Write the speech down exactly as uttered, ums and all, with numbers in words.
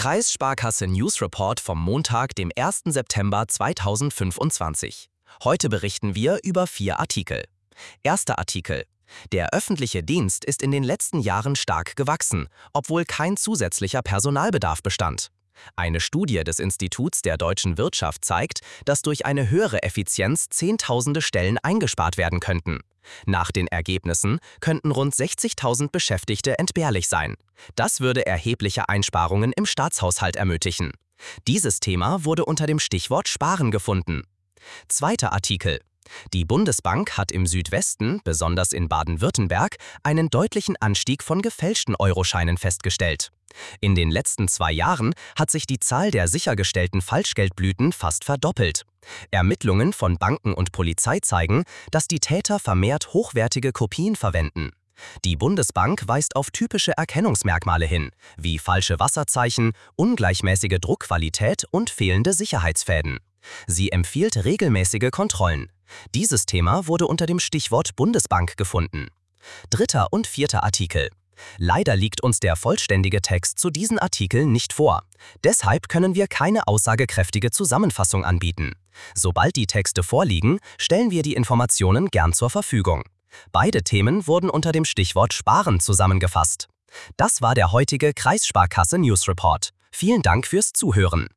Kreissparkasse News Report vom Montag, dem ersten September zweitausendfünfundzwanzig. Heute berichten wir über vier Artikel. Erster Artikel. Der öffentliche Dienst ist in den letzten Jahren stark gewachsen, obwohl kein zusätzlicher Personalbedarf bestand. Eine Studie des Instituts der deutschen Wirtschaft zeigt, dass durch eine höhere Effizienz Zehntausende Stellen eingespart werden könnten. Nach den Ergebnissen könnten rund sechzigtausend Beschäftigte entbehrlich sein. Das würde erhebliche Einsparungen im Staatshaushalt ermöglichen. Dieses Thema wurde unter dem Stichwort Sparen gefunden. Zweiter Artikel. Die Bundesbank hat im Südwesten, besonders in Baden-Württemberg, einen deutlichen Anstieg von gefälschten Euroscheinen festgestellt. In den letzten zwei Jahren hat sich die Zahl der sichergestellten Falschgeldblüten fast verdoppelt. Ermittlungen von Banken und Polizei zeigen, dass die Täter vermehrt hochwertige Kopien verwenden. Die Bundesbank weist auf typische Erkennungsmerkmale hin, wie falsche Wasserzeichen, ungleichmäßige Druckqualität und fehlende Sicherheitsfäden. Sie empfiehlt regelmäßige Kontrollen. Dieses Thema wurde unter dem Stichwort Bundesbank gefunden. Dritter und vierter Artikel. Leider liegt uns der vollständige Text zu diesen Artikeln nicht vor. Deshalb können wir keine aussagekräftige Zusammenfassung anbieten. Sobald die Texte vorliegen, stellen wir die Informationen gern zur Verfügung. Beide Themen wurden unter dem Stichwort Sparen zusammengefasst. Das war der heutige Kreissparkasse News Report. Vielen Dank fürs Zuhören.